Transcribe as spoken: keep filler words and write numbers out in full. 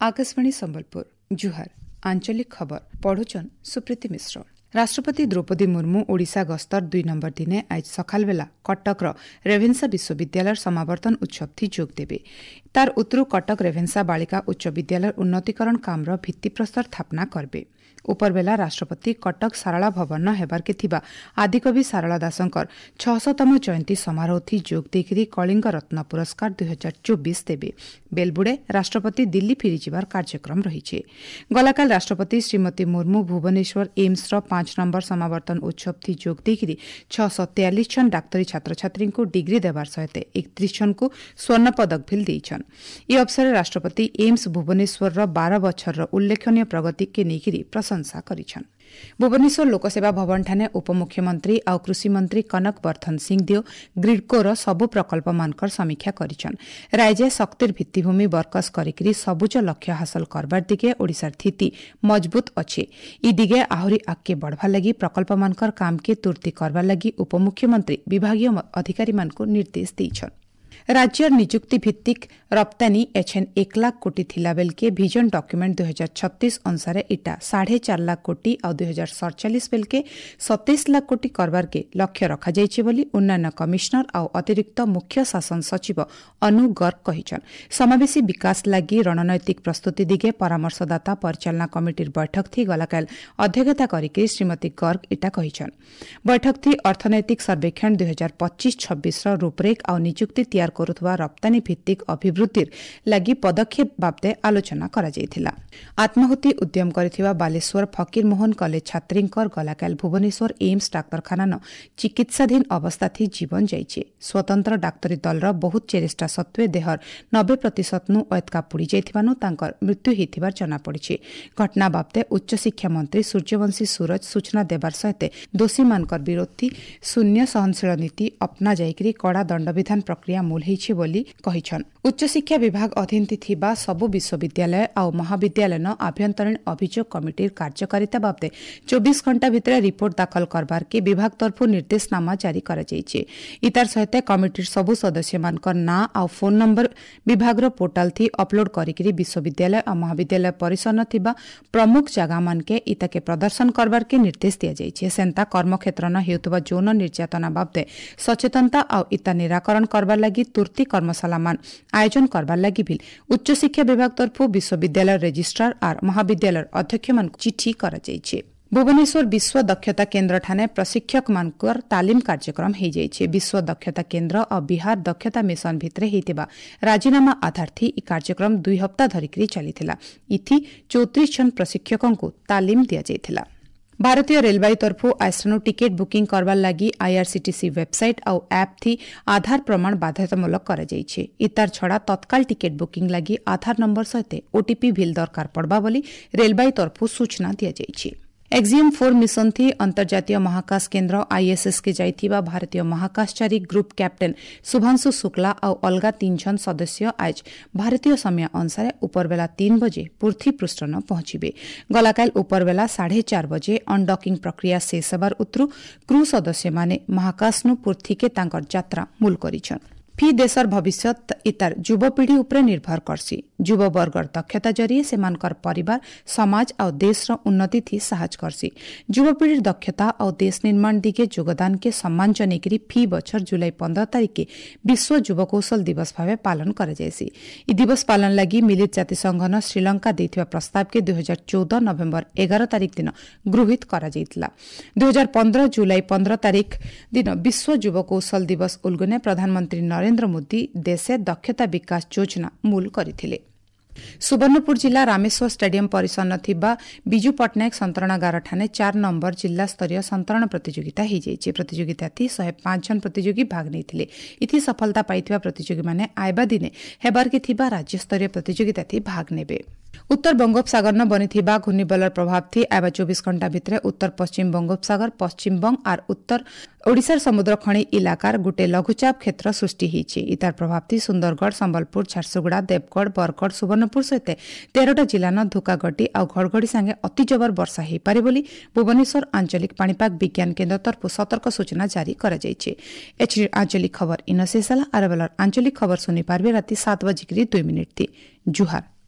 आकाशवाणी संबलपुर जुहार आंचलिक खबर पढ़ुचन सुप्रीति मिश्र। राष्ट्रपति द्रौपदी मुर्मू ओडिशा गस्तर दुई नंबर दिने आज सकाल बेला कटकर रेभेन्सा विश्वविद्यालय समावर्तन उत्सव थी जोग देवे। तार उतरु कटक रेभेन्सा बालिका उच्च विद्यालय उन्नतीकरण कामर भित्तिप्रस्तर स्थापना करबे। उपरबेला राष्ट्रपति कटक सारला भवन हेबारके थिबा आदिकवि सारला दासंकर छहशतम जयंती समारोह थी जोग देकरी कलिंग रत्न पुरस्कार दुई हजार चौबीस देवे। बेलबुड़े राष्ट्रपति दिल्ली फिरी जिबार कार्यक्रम रही। गलाकाल राष्ट्रपति श्रीमती मुर्मू भुवनेश्वर एम्स र पांच नंबर समावर्तन उत्सव थी जोग देकरी छःश तेयालीस जन डाक्तरी छात्र छात्री को डिग्री देवार सहित एकत्रीस जन को स्वर्ण पदक भी देइछन। ई अवसर राष्ट्रपति एम्स भुवनेश्वर र बारह वर्षर उल्लेखनीय प्रगति के नेकिरी प्रशंसा करिछन। भुवनेश्वर लोकसेवा भवन ठाने उपमुख्यमंत्री आउ कृषि मंत्री कनक वर्धन सिंहदेव ग्रिडकोर सबु प्रकल्प मानकर समीक्षा करिछन। राज्य शक्तिर भित्तिभूमि बरकस करिकरी सबुज लक्ष्य हासिल करबार दिगे ओडिशार स्थिति मजबूत अछि। ई दिगे आहुरी आगे बढ़वार लगी प्रकल्प मानकर काम के तुर्ती करबार लगी उपमुख्यमंत्री विभागीय अधिकारी मानकु निर्देश देइछन। राज्य निजुक्ति भित्तिक रप्तानी एछेन एक लाख कोटी थिला बेलके भिजन डॉक्यूमेंट दुई हजार छत्तीस अनुसार इटा साढ़े चार लाख कोटी और दुई हजार सड़चालीस बेलके सत्ताईस लाख कोटी करबार के लक्ष्य रखा जाइछि बोली उन्नयन कमिश्नर और अतिरिक्त मुख्य शासन सचिव अनु गर्ग कहिछन। समावेशी विकास लागि रणनैतिक प्रस्तुति दिगे परामर्शदाता परिचालना कमिटिर बैठक थी गलाकाल अध्यक्षता करिके श्रीमती गर्ग इटा कहिछन। बैठक थी अर्थनैतिक सर्वेक्षण दुई हजार पच्चीस छब्बीस रूपरेख और निजुक्ति तैयार करुवा रप्तानी भित्तिक अभिवृद्धिर लगी पदक्षेप बाबदे आलोचना करा जायथिला। आत्माहुति उद्यम करिथिबा बालेश्वर फकीर मोहन कॉलेज छात्रींकर गलाकाल भुवनेश्वर एम्स डाक्तरखाना न चिकित्साधीन अवस्था थी जीवन जाइछे। स्वतंत्र डाक्तरी दलर बहुत चेष्टा सत्वे देहर नब्बे प्रतिशत नु अयतका पुड़ी जाइथिबानु तांकर मृत्यु हेथिबार जना पड़िछे। घटना बाबदे उच्च शिक्षा मंत्री सूर्यवंशी सूरज सूचना देबार सहित दोषी मानकर विरोधी शून्य सहनशील नीति अपना जाइकरी कड़ा दंडविधान प्रक्रिया मूल बोली कहिछन। उच्च शिक्षा विभाग अधीन थिबा सबु विश्वविद्यालय और महाविद्यालय न आभ्यंतरीण अभियोग कमिटिर कार्यकारिता बाबदे चौबीस घंटा भितर रिपोर्ट दाखल करबार के विभाग तरफु निर्देशनामा जारी करा जाइछे। इतार सहित कमिटिर सबु सदस्य मानकर ना और फोन नंबर विभाग रो पोर्टल थी अपलोड करिकरी विश्वविद्यालय और महाविद्यालय परिसर न थिबा प्रमुख जगह मान के इताके प्रदर्शन करबार के निर्देश दिया जाइछे। सेंता कर्मक्षेत्र न हेउतबा यौन निर्यातना बाबदे सचेतनता और इता निराकरण करबार लगी तुर्ती कर्मशाला मान आयोजन करबार लगी भी उच्च शिक्षा विभाग तरफु विश्वविद्यालय रजिस्ट्रार और महाविद्यालय अध्यक्ष मान चिठी करा जाइछे। भुवनेश्वर विश्व दक्षता केन्द्र ठाने प्रशिक्षक मानकर तालीम कार्यक्रम हो जाइछे। विश्व दक्षता केन्द्र और बिहार दक्षता मिशन भितरे हेतिबा राजीनामा आधार थी ई कार्यक्रम दुई हप्ता धरिकरी चलीथिला। इथि चौतीस जन प्रशिक्षकों को तालीम दिया जाइथिला। भारतीय रेलवे तरफु आइसनो टिकेट बुकिंग करवार लगी आईआरसीटीसी वेबसाइट और ऐप थी आधार प्रमाण बाध्यतामूलक करा जाइछे। इतार छड़ा तत्काल टिकेट बुकिंग लगी आधार नंबर सहित ओटीपी भी दरकार पड़बा बोली रेलवे तरफु सूचना दिया जाइछे। एक्जियम फोर मिशन थी अंतर्जातीय महाकाश केन्द्र आईएसएस के जाइथिबा भारतीय महाकाशचारी ग्रुप कैप्टेन शुभांशु शुक्ला और अलगा तीन जन सदस्य आज भारतीय समय अनुसार उपरबेला तीन बजे पृथ्वी पृष्ठ न पहुंचबे। गलाकाल उपरबेला साढ़े चार बजे अनडॉकिंग प्रक्रिया शेष हेबार उतरु क्रू सदस्य माने महाकाश नु पृथ्वी के तांकर यात्रा मूल करिछन। फी देशर भविष्यत इतार युवपीढ़ी उपरे निर्भर करसी। युववर्गर दक्षता जरिए सेमानकर परिवार समाज और देश र उन्नति थी साहज करसी। युवपीढ़ी दक्षता और देश निर्माण दिगे योगदान के सम्मान जनेकरी फी बछर जुलाई पंद्रह तारीख के विश्व युव कौशल दिवस भाव पालन करा जायसी। ई दिवस पालन लगी मिलित जातिसंघ न श्रीलंका देथिबा प्रस्ताव के दुई हजार चौदह नवेम्बर एगार तारीख दिन गृहीत करा जाइतिला। दुई हजार पंद्रह जुलाई पंद्रह तारीख दिन विश्व युव कौशल दिवस उल्गुने प्रधानमंत्री नरेंद्र मोदी देशे दक्षता विकास योजना मूल करथिले। सुवर्णपुर जिला रामेश्वर स्टेडियम परिसर न थिबा बिजू पट्टनायक संतरणागार ठाने चार नंबर जिला स्तरीय संतरण प्रतियोगिता हो जाइछे। प्रतियोगिता थी शहे पांच जन प्रतियोगी भाग नैथिले। इथि सफलता पाइथिबा प्रतियोगी माने आइबा दिने हेबार के थिबा राज्य स्तरीय प्रतियोगिता थी भाग नेबे। उत्तर बंगोपसागर न बनिथिबा घूर्णिबलर प्रभाव थी आइबा चौबीस घंटा भितर उत्तर पश्चिम बंगोपसागर पश्चिम बंग और उत्तर ओडिशार समुद्र खणी इलाकार गोटे लघुचाप क्षेत्र सृष्टि होइछे। इतार प्रभाव थी सुंदरगढ़ संबलपुर झारसुगुड़ा देवगढ़ बरगढ़ सुवर्णपुर सहित तेरहटा जिला न धुकागटी और घड़घड़ी सांगे अति जबर वर्षा हो पारे बोली भुवनेश्वर आंचलिक पाणीपाग विज्ञान केन्द्र तरफु सतर्क सूचना जारी करा जाइछे। एचडी आंचलिक खबर इन शेष आरबेलर आंचलिक खबर सुनी पारबे राति सात बजिकरी दुई मिनिट थी। जुहार।